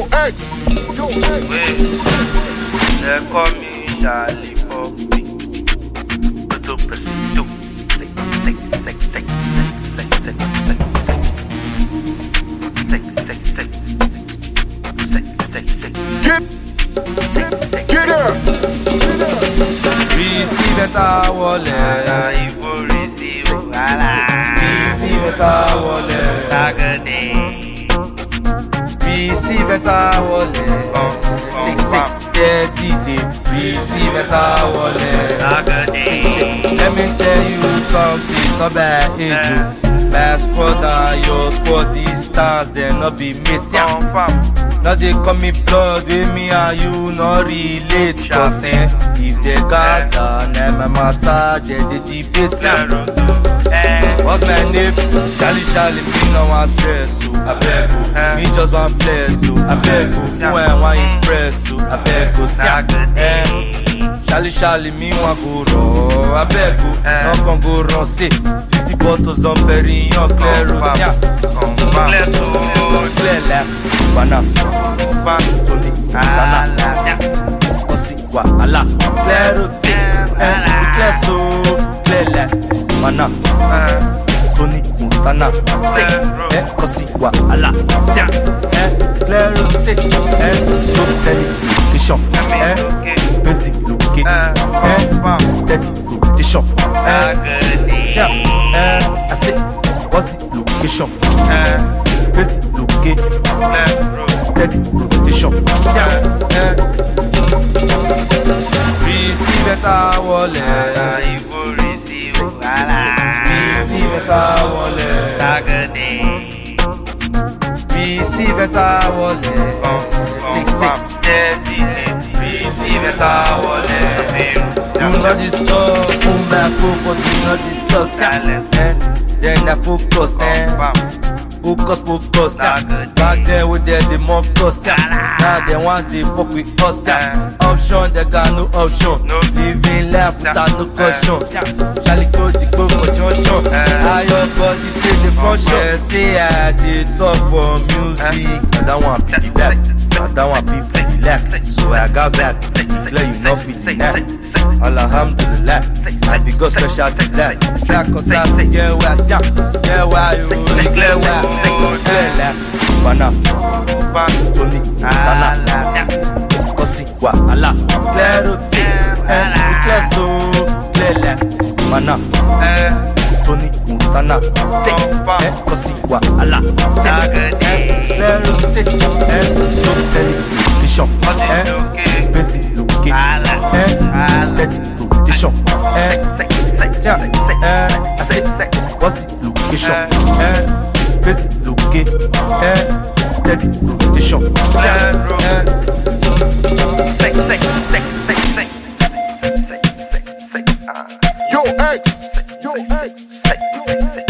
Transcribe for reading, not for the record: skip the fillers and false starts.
X. They call me Charlie Poppy. Toto Presido. Get up. Receive it our wallet. Receive it our wallet. Receive it our wallet. 6 steady day. Receive it our wallet. 6. Let me tell you something. It's not bad, age. My squad and your squad, these stars, they not be mates. Now they call me blood with me and you not relate. Cause if they gather, never matter, they debate. What's my name? Charlie, me no want stress, so I beg you. Me just want flex, so I beg you. Who I want impress, so I beg you. Charlie, me want go raw, I beg you. No can go wrong, say 50 bottles don't bury your clear road. Clear left. Bana, Tony, Tana, Osiwa, Allah, clear road, clear so, clear Bana, Tony, Tana, Osiwa, Allah, clear road, so celebration, basic location, steady rotation, I say, what's the location? Basic location. Steady rotation. Receive it our wallet. Receive it our wallet. Receive it our wallet. 6 steady. Receive it our wallet. Do not disturb. Pull my phone for do not disturb. Then I focus. Focus, back then we did the mock us, now they want to fuck with us, option, they got no option, living life without no caution, Charlie go the go for junction, how your body take the function, say I did talk for music, I don't want people back, I don't want people relax, so I got back, declare you not fit the night, alhamdulillah, I be go special design, track on time to get where you declare where. Bana, Tony, Tana, Osiwa, Allah, clear road, clear so, clear Bana, Tony, Tana, Osiwa, Allah, clear road, so celebration, basic location, steady rotation, I say, what's the location? Basic location, steady rotation. Yo, X.